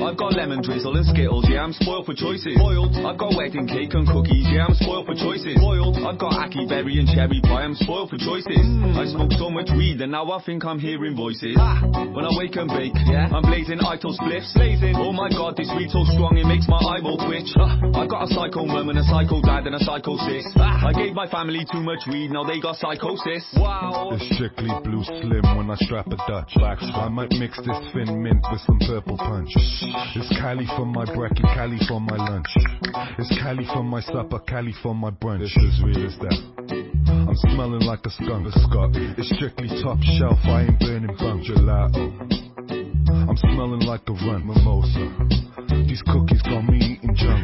I've got lemon drizzle and Skittles, yeah, I'm spoiled for choices. Spoiled. I've got wedding cake and cookies, yeah, I'm spoiled for choices. Spoiled. I've got ackee berry and cherry pie, I'm spoiled for choices. I smoke so much weed and now I think I'm hearing voices. When I wake and bake, yeah, I'm blazing Ito spliffs. Blazing. Oh my god, this weed so strong it makes my eyeball twitch. I got a psycho mum and a psycho dad and a psycho sis. I gave my family too much weed, now they got psychosis. Wow. It's strictly blue slim when I strap a Dutch. I might mix this thin mint with some purple punch. It's Cali for my brekkie, Cali for my lunch. It's Cali for my supper, Cali for my brunch. This is real as that. I'm smelling like a skunk, Scott. It's strictly top shelf, I ain't burning bunk. Gelato. I'm smelling like a runt, mimosa. These cookies got me eating junk.